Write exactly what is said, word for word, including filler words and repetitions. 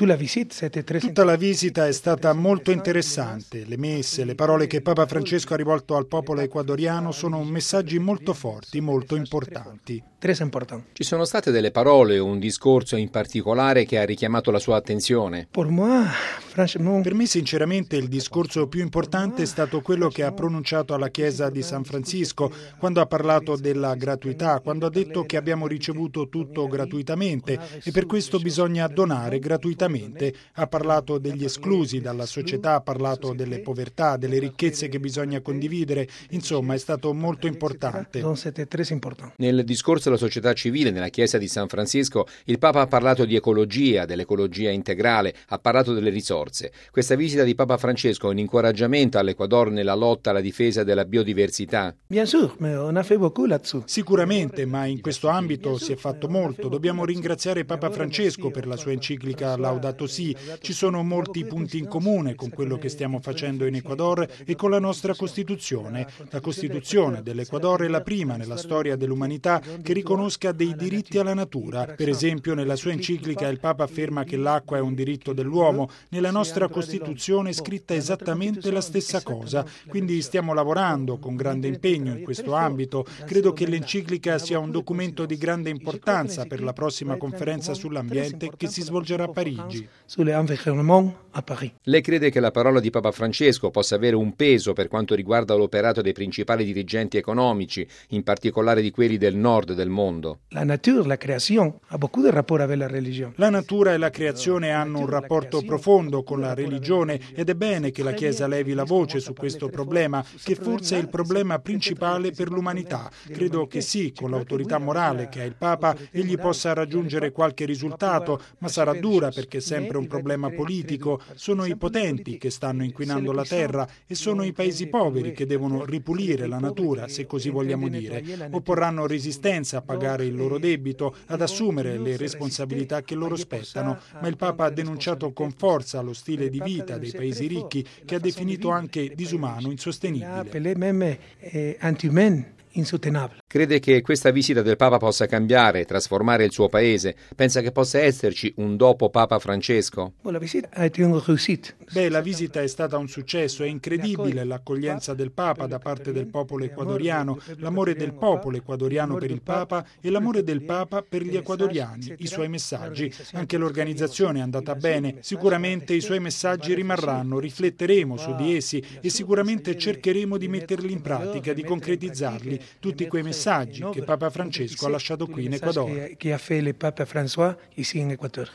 Tutta la visita è stata molto interessante. Le messe, le parole che Papa Francesco ha rivolto al popolo ecuadoriano sono messaggi molto forti, molto importanti. Ci sono state delle parole o un discorso in particolare che ha richiamato la sua attenzione? Per me sinceramente il discorso più importante è stato quello che ha pronunciato alla chiesa di San Francisco, quando ha parlato della gratuità, quando ha detto che abbiamo ricevuto tutto gratuitamente e per questo bisogna donare gratuitamente. Ha parlato degli esclusi dalla società, ha parlato delle povertà, delle ricchezze che bisogna condividere, insomma è stato molto importante. Nel discorso della società civile nella chiesa di San Francisco il Papa ha parlato di ecologia, dell'ecologia integrale, ha parlato delle risorse. Questa visita di Papa Francesco è un incoraggiamento all'Ecuador nella lotta alla difesa della biodiversità? Sicuramente, ma in questo ambito si è fatto molto. Dobbiamo ringraziare Papa Francesco per la sua enciclica Laudato Si. Ci sono molti punti in comune con quello che stiamo facendo in Ecuador e con la nostra Costituzione. La Costituzione dell'Ecuador è la prima nella storia dell'umanità che riconosca dei diritti alla natura. Per esempio, nella sua enciclica il Papa afferma che l'acqua è un diritto dell'uomo. Nella nostra Costituzione è scritta esattamente la stessa cosa, quindi stiamo lavorando con grande impegno in questo ambito. Credo che l'enciclica sia un documento di grande importanza per la prossima conferenza sull'ambiente che si svolgerà a Parigi. Lei crede che la parola di Papa Francesco possa avere un peso per quanto riguarda l'operato dei principali dirigenti economici, in particolare di quelli del nord del mondo? La natura, la creazione, ha beaucoup de rapport avec la religione. La natura e la creazione hanno un rapporto profondo con la religione ed è bene che la Chiesa levi la voce su questo problema, che forse è il problema principale per l'umanità. Credo che sì, con l'autorità morale che ha il Papa, egli possa raggiungere qualche risultato, ma sarà dura perché è sempre un problema politico. Sono i potenti che stanno inquinando la terra e sono i paesi poveri che devono ripulire la natura, se così vogliamo dire. Opporranno resistenza a pagare il loro debito, ad assumere le responsabilità che loro spettano, ma il Papa ha denunciato con forza lo stile di vita dei paesi ricchi, che ha definito anche disumano, insostenibile. Crede che questa visita del Papa possa cambiare, trasformare il suo paese? Pensa che possa esserci un dopo Papa Francesco? Beh, la visita è stata un successo, è incredibile l'accoglienza del Papa da parte del popolo ecuadoriano, l'amore del popolo ecuadoriano per il Papa e l'amore del Papa per gli ecuadoriani, i suoi messaggi. Anche l'organizzazione è andata bene, sicuramente i suoi messaggi rimarranno, rifletteremo su di essi e sicuramente cercheremo di metterli in pratica, di concretizzarli, tutti quei messaggi che Papa Francesco ha lasciato qui in Ecuador.